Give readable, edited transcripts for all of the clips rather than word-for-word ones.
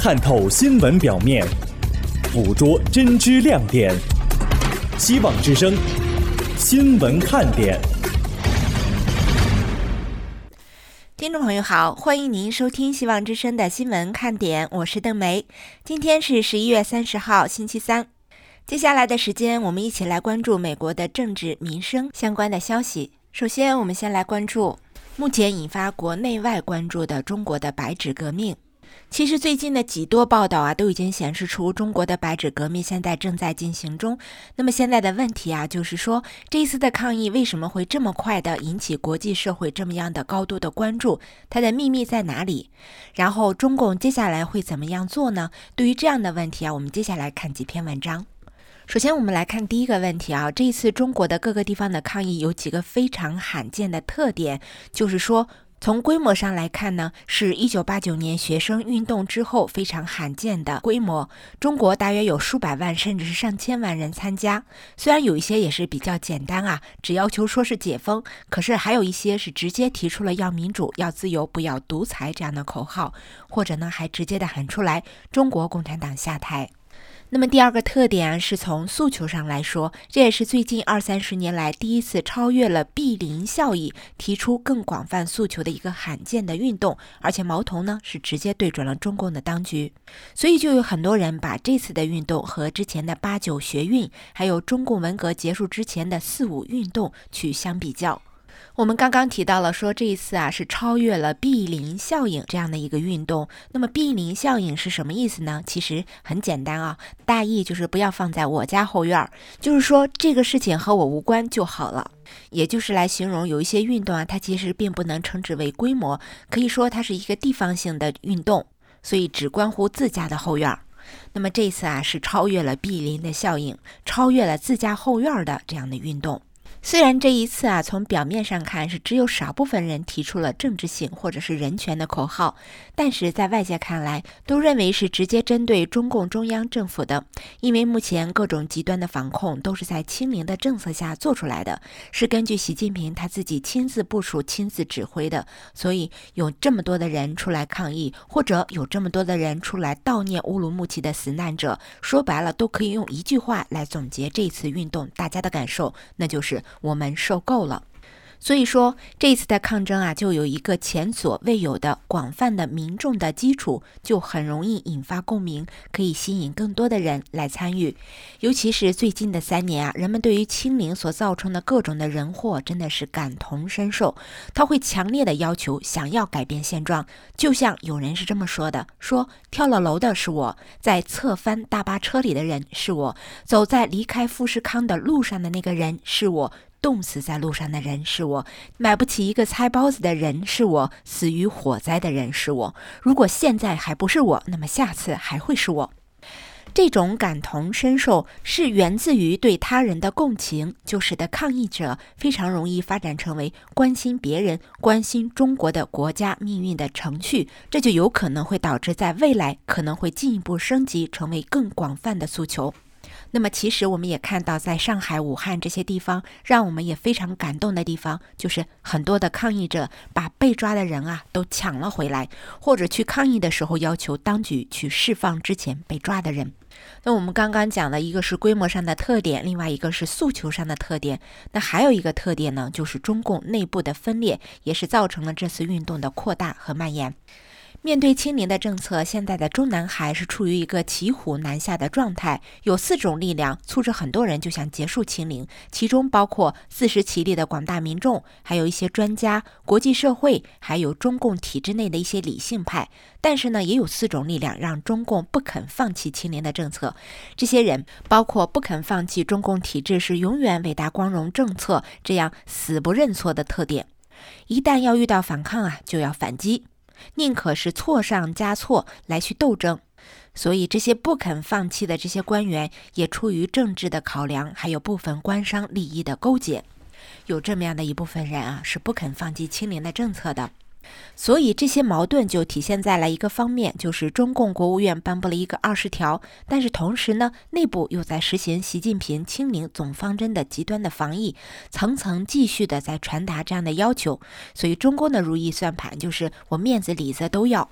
探透新闻表面，捕捉真知亮点。希望之声新闻看点。 听众朋友好，欢迎您收听希望之声的新闻看点，我是邓梅。今天是11月30号星期三。接下来的时间，我们一起来关注美国的政治民生相关的消息。首先，我们先来关注目前引发国内外关注的中国的白纸革命。其实最近的几多报道都已经显示出中国的白纸革命现在正在进行中。那么现在的问题就是说，这一次的抗议为什么会这么快的引起国际社会这么样的高度的关注？它的秘密在哪里？然后中共接下来会怎么样做呢？对于这样的问题我们接下来看几篇文章。首先我们来看第一个问题这一次中国的各个地方的抗议有几个非常罕见的特点，就是说从规模上来看呢，是1989年学生运动之后非常罕见的规模。中国大约有数百万甚至是上千万人参加，虽然有一些也是比较简单只要求说是解封，可是还有一些是直接提出了要民主、要自由、不要独裁这样的口号，或者呢还直接的喊出来中国共产党下台。那么第二个特点是从诉求上来说，这也是最近20-30年来第一次超越了毗邻效应，提出更广泛诉求的一个罕见的运动，而且矛头呢是直接对准了中共的当局。所以就有很多人把这次的运动和之前的8·9学运，还有中共文革结束之前的4·5运动去相比较。我们刚刚提到了说这一次是超越了毗邻效应这样的一个运动。那么毗邻效应是什么意思呢？其实很简单大意就是不要放在我家后院，就是说这个事情和我无关就好了。也就是来形容有一些运动它其实并不能称之为规模，可以说它是一个地方性的运动，所以只关乎自家的后院。那么这一次是超越了毗邻的效应，超越了自家后院的这样的运动。虽然这一次从表面上看是只有少部分人提出了政治性或者是人权的口号，但是在外界看来都认为是直接针对中共中央政府的，因为目前各种极端的防控都是在清零的政策下做出来的，是根据习近平他自己亲自部署、亲自指挥的，所以有这么多的人出来抗议，或者有这么多的人出来悼念乌鲁木齐的死难者，说白了都可以用一句话来总结这次运动大家的感受，那就是我们受够了。所以说这次的抗争就有一个前所未有的广泛的民众的基础，就很容易引发共鸣，可以吸引更多的人来参与。尤其是最近的3年人们对于清零所造成的各种的人祸真的是感同身受，他会强烈的要求想要改变现状。就像有人是这么说的，说跳了楼的是我，在侧翻大巴车里的人是我，走在离开富士康的路上的那个人是我，冻死在路上的人是我，买不起一个菜包子的人是我，死于火灾的人是我。如果现在还不是我，那么下次还会是我。这种感同身受是源自于对他人的共情，就使得抗议者非常容易发展成为关心别人、关心中国的国家命运的程序，这就有可能会导致在未来可能会进一步升级成为更广泛的诉求。那么其实我们也看到在上海、武汉这些地方，让我们也非常感动的地方，就是很多的抗议者把被抓的人都抢了回来，或者去抗议的时候要求当局去释放之前被抓的人。那我们刚刚讲的一个是规模上的特点，另外一个是诉求上的特点。那还有一个特点呢，就是中共内部的分裂，也是造成了这次运动的扩大和蔓延。面对清零的政策，现在的中南海是处于一个骑虎难下的状态，有4种力量促使很多人就想结束清零，其中包括自食其力的广大民众，还有一些专家、国际社会，还有中共体制内的一些理性派。但是呢，也有4种力量让中共不肯放弃清零的政策。这些人包括不肯放弃中共体制是永远伟大光荣政策这样死不认错的特点，一旦要遇到反抗就要反击，宁可是错上加错来去斗争。所以这些不肯放弃的这些官员也出于政治的考量，还有部分官商利益的勾结，有这么样的一部分人是不肯放弃清零的政策的。所以这些矛盾就体现在了一个方面，就是中共国务院颁布了一个20条，但是同时呢，内部又在实行习近平清零总方针的极端的防疫，层层继续的在传达这样的要求。所以中共的如意算盘就是我面子里子都要。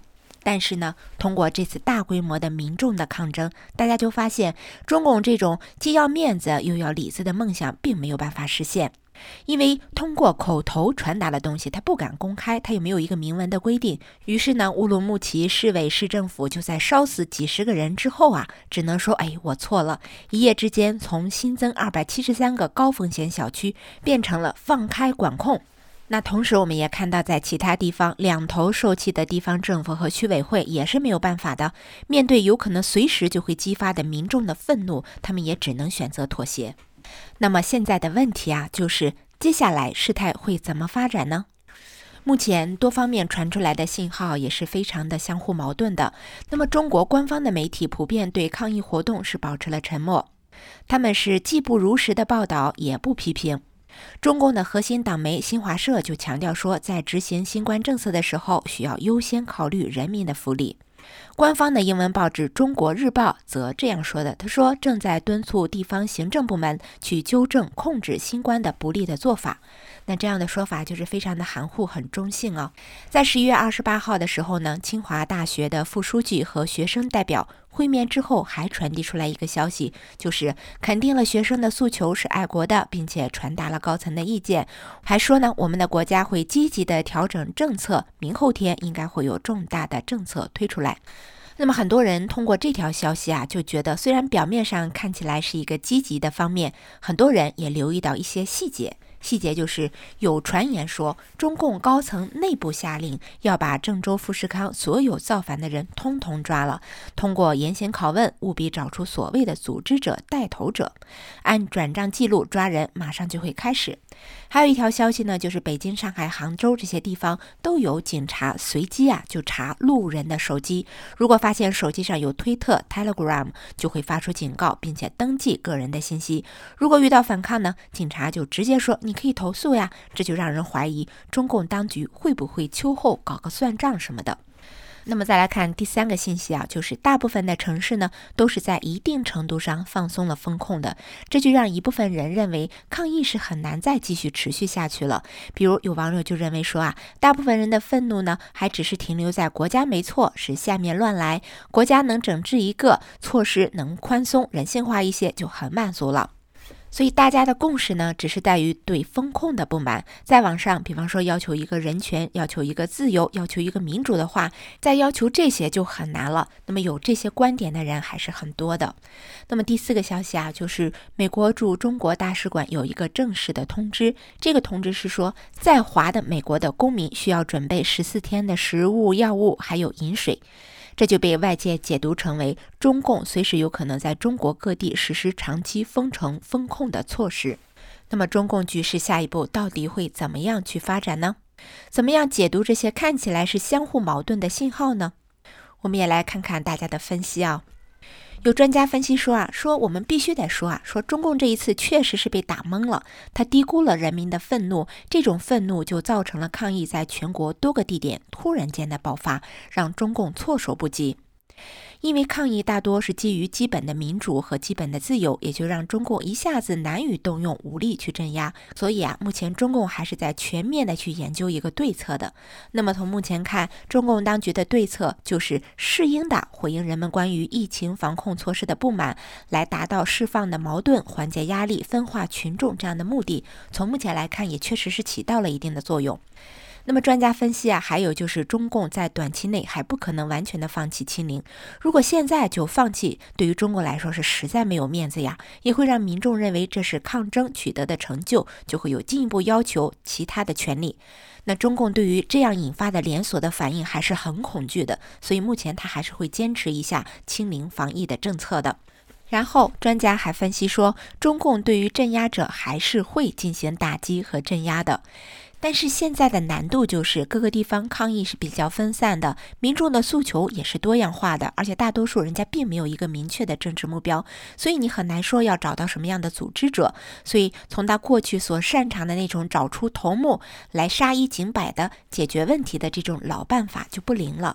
但是呢，通过这次大规模的民众的抗争，大家就发现中共这种既要面子又要里子的梦想并没有办法实现。因为通过口头传达的东西，他不敢公开，他又没有一个明文的规定。于是呢，乌鲁木齐市委市政府就在烧死几十个人之后只能说我错了。一夜之间从新增273个高风险小区变成了放开管控。那同时我们也看到，在其他地方两头受气的地方政府和区委会也是没有办法的，面对有可能随时就会激发的民众的愤怒，他们也只能选择妥协。那么现在的问题就是接下来事态会怎么发展呢？目前多方面传出来的信号也是非常的相互矛盾的。那么中国官方的媒体普遍对抗议活动是保持了沉默，他们是既不如实的报道，也不批评。中共的核心党媒新华社就强调说，在执行新冠政策的时候，需要优先考虑人民的福利。官方的英文报纸《中国日报》则这样说的，他说正在敦促地方行政部门去纠正控制新冠的不利的做法。那这样的说法就是非常的含糊，很中性在11月28号的时候呢，清华大学的副书记和学生代表会面之后，还传递出来一个消息，就是肯定了学生的诉求是爱国的，并且传达了高层的意见，还说呢，我们的国家会积极的调整政策，明后天应该会有重大的政策推出来。那么很多人通过这条消息就觉得虽然表面上看起来是一个积极的方面，很多人也留意到一些细节就是有传言说，中共高层内部下令要把郑州富士康所有造反的人通通抓了，通过严刑拷问，务必找出所谓的组织者、带头者，按转账记录抓人，马上就会开始。还有一条消息呢，就是北京、上海、杭州这些地方都有警察随机就查路人的手机，如果发现手机上有推特 Telegram， 就会发出警告，并且登记个人的信息。如果遇到反抗呢，警察就直接说你可以投诉呀，这就让人怀疑中共当局会不会秋后搞个算账什么的。那么再来看第三个信息就是大部分的城市呢都是在一定程度上放松了风控的，这就让一部分人认为抗议是很难再继续持续下去了。比如有网友就认为说大部分人的愤怒呢还只是停留在国家没错，是下面乱来，国家能整治一个，措施能宽松人性化一些就很满足了。所以大家的共识呢，只是在于对风控的不满。在网上，比方说要求一个人权，要求一个自由，要求一个民主的话，再要求这些就很难了。那么有这些观点的人还是很多的。那么第四个消息就是美国驻中国大使馆有一个正式的通知，这个通知是说，在华的美国的公民需要准备14天的食物、药物还有饮水。这就被外界解读成为中共随时有可能在中国各地实施长期封城封控的措施。那么中共局势下一步到底会怎么样去发展呢？怎么样解读这些看起来是相互矛盾的信号呢？我们也来看看大家的分析有专家分析说说我们必须得说说中共这一次确实是被打懵了，他低估了人民的愤怒，这种愤怒就造成了抗议在全国多个地点突然间的爆发，让中共措手不及。因为抗议大多是基于基本的民主和基本的自由，也就让中共一下子难以动用武力去镇压，所以目前中共还是在全面的去研究一个对策的。那么从目前看，中共当局的对策就是适应的回应人们关于疫情防控措施的不满，来达到释放的矛盾、缓解压力、分化群众这样的目的。从目前来看，也确实是起到了一定的作用。那么专家分析还有就是中共在短期内还不可能完全的放弃清零，如果现在就放弃，对于中国来说是实在没有面子也会让民众认为这是抗争取得的成就，就会有进一步要求其他的权利。那中共对于这样引发的连锁的反应还是很恐惧的，所以目前他还是会坚持一下清零防疫的政策的。然后专家还分析说，中共对于镇压者还是会进行打击和镇压的。但是现在的难度就是各个地方抗议是比较分散的，民众的诉求也是多样化的，而且大多数人家并没有一个明确的政治目标，所以你很难说要找到什么样的组织者，所以从他过去所擅长的那种找出头目来杀一儆百的解决问题的这种老办法就不灵了。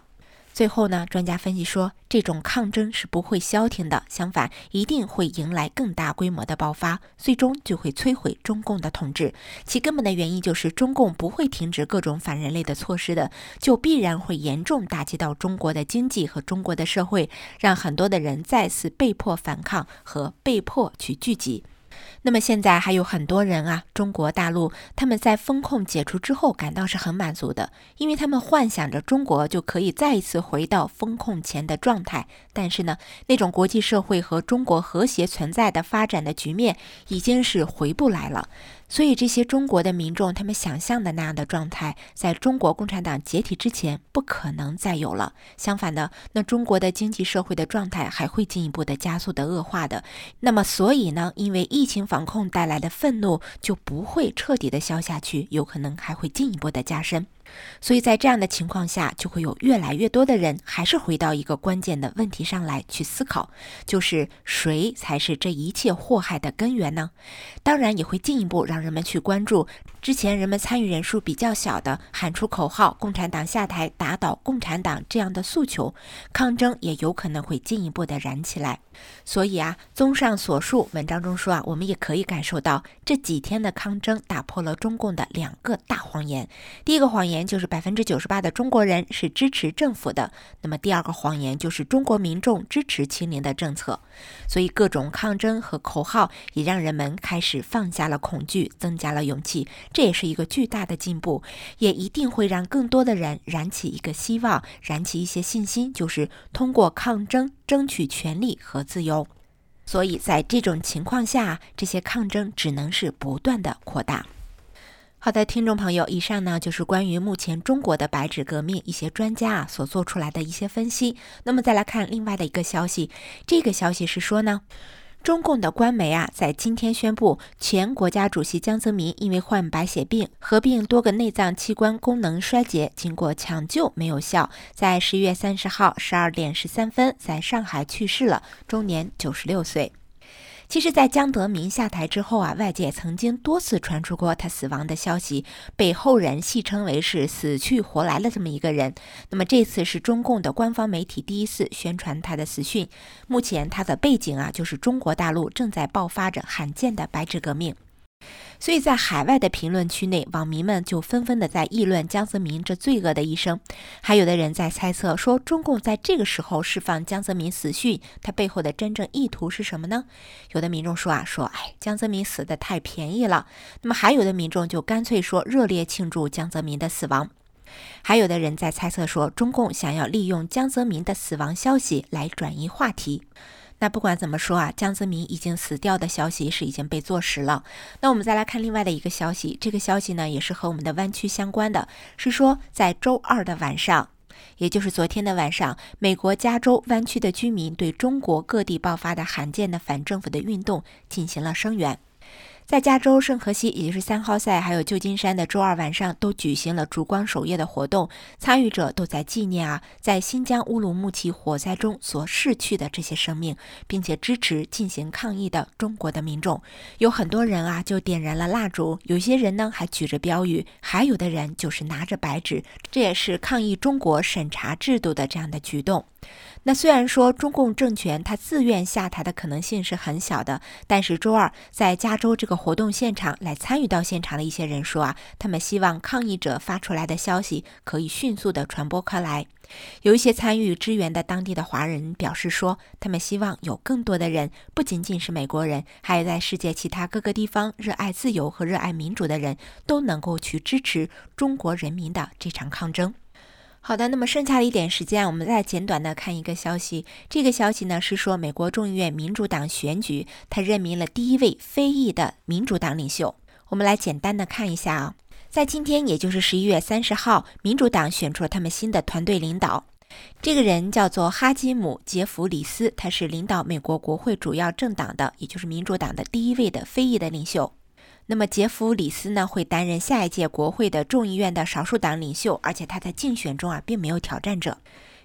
最后呢，专家分析说，这种抗争是不会消停的，相反，一定会迎来更大规模的爆发，最终就会摧毁中共的统治。其根本的原因就是中共不会停止各种反人类的措施的，就必然会严重打击到中国的经济和中国的社会，让很多的人再次被迫反抗和被迫去聚集。那么现在还有很多人啊，中国大陆他们在封控解除之后感到是很满足的，因为他们幻想着中国就可以再一次回到封控前的状态。但是呢，那种国际社会和中国和谐存在的发展的局面已经是回不来了。所以这些中国的民众他们想象的那样的状态，在中国共产党解体之前不可能再有了。相反的，那中国的经济社会的状态还会进一步的加速的恶化的。那么所以呢，因为疫情防控带来的愤怒就不会彻底的消下去，有可能还会进一步的加深。所以在这样的情况下，就会有越来越多的人还是回到一个关键的问题上来去思考，就是谁才是这一切祸害的根源呢？当然也会进一步让人们去关注之前人们参与人数比较小的喊出口号共产党下台打倒共产党这样的诉求，抗争也有可能会进一步的燃起来。所以啊，综上所述，文章中说啊，我们也可以感受到这几天的抗争打破了中共的2个大谎言。第一个谎言就是98%的中国人是支持政府的，那么第二个谎言就是中国民众支持清零的政策。所以各种抗争和口号也让人们开始放下了恐惧，增加了勇气，这也是一个巨大的进步，也一定会让更多的人燃起一个希望，燃起一些信心，就是通过抗争争取权利和自由。所以在这种情况下，这些抗争只能是不断的扩大。好的，听众朋友，以上呢就是关于目前中国的白纸革命一些专家所做出来的一些分析。那么再来看另外的一个消息，这个消息是说呢，中共的官媒在今天宣布，前国家主席江泽民因为患白血病，合并多个内脏器官功能衰竭，经过抢救没有效，在11月30号12点13分在上海去世了，终年96岁。其实在江泽民下台之后外界曾经多次传出过他死亡的消息，被后人戏称为是死去活来了这么一个人。那么这次是中共的官方媒体第一次宣传他的死讯。目前他的背景就是中国大陆正在爆发着罕见的白纸革命。所以在海外的评论区内，网民们就纷纷的在议论江泽民这罪恶的一生。还有的人在猜测说，中共在这个时候释放江泽民死讯，他背后的真正意图是什么呢？有的民众说江泽民死得太便宜了。那么还有的民众就干脆说热烈庆祝江泽民的死亡。还有的人在猜测说，中共想要利用江泽民的死亡消息来转移话题。那不管怎么说江泽民已经死掉的消息是已经被坐实了。那我们再来看另外的一个消息，这个消息呢也是和我们的湾区相关的，是说在周二的晚上，也就是昨天的晚上，美国加州湾区的居民对中国各地爆发的罕见的反政府的运动进行了声援。在加州圣荷西，也就是3号赛，还有旧金山的周二晚上都举行了烛光守夜的活动，参与者都在纪念在新疆乌鲁木齐火灾中所逝去的这些生命，并且支持进行抗议的中国的民众。有很多人就点燃了蜡烛，有些人呢还举着标语，还有的人就是拿着白纸，这也是抗议中国审查制度的这样的举动。那虽然说中共政权它自愿下台的可能性是很小的，但是周二在加州这个活动现场来参与到现场的一些人说他们希望抗议者发出来的消息可以迅速的传播开来。有一些参与支援的当地的华人表示说，他们希望有更多的人，不仅仅是美国人，还有在世界其他各个地方热爱自由和热爱民主的人都能够去支持中国人民的这场抗争。好的，那么剩下的一点时间，我们再简短的看一个消息。这个消息呢是说，美国众议院民主党选举，他任命了第一位非裔的民主党领袖。我们来简单的看一下在今天，也就是11月30号，民主党选出了他们新的团队领导。这个人叫做哈基姆·杰弗里斯，他是领导美国国会主要政党的，也就是民主党的第一位的非裔的领袖。那么杰弗里斯呢会担任下一届国会的众议院的少数党领袖，而且他在竞选中并没有挑战者。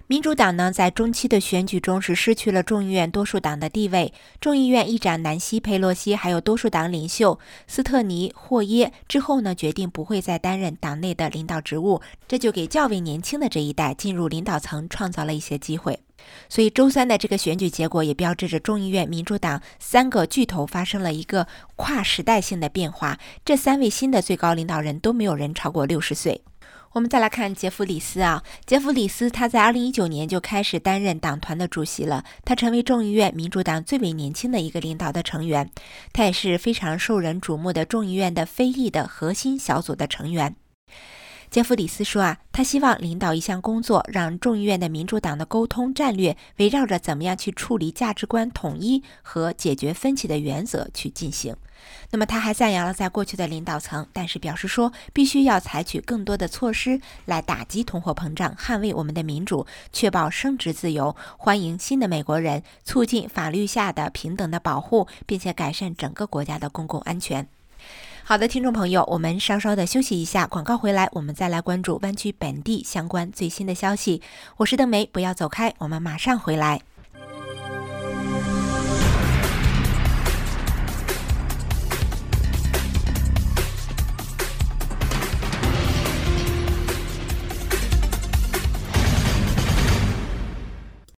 民主党呢，在中期的选举中是失去了众议院多数党的地位。众议院议长南希·佩洛西还有多数党领袖斯特尼·霍耶之后呢，决定不会再担任党内的领导职务，这就给较为年轻的这一代进入领导层创造了一些机会。所以周三的这个选举结果也标志着众议院民主党3个巨头发生了一个跨时代性的变化。这3位新的最高领导人都没有人超过60岁。我们再来看杰弗里斯杰弗里斯他在2019年就开始担任党团的主席了，他成为众议院民主党最为年轻的一个领导的成员，他也是非常受人瞩目的众议院的非裔的核心小组的成员。杰弗里斯说他希望领导一项工作，让众议院的民主党的沟通战略围绕着怎么样去处理价值观统一和解决分歧的原则去进行。那么他还赞扬了在过去的领导层，但是表示说必须要采取更多的措施来打击通货膨胀，捍卫我们的民主，确保生殖自由，欢迎新的美国人，促进法律下的平等的保护，并且改善整个国家的公共安全。好的，听众朋友，我们稍稍的休息一下，广告回来，我们再来关注湾区本地相关最新的消息。我是邓梅，不要走开，我们马上回来。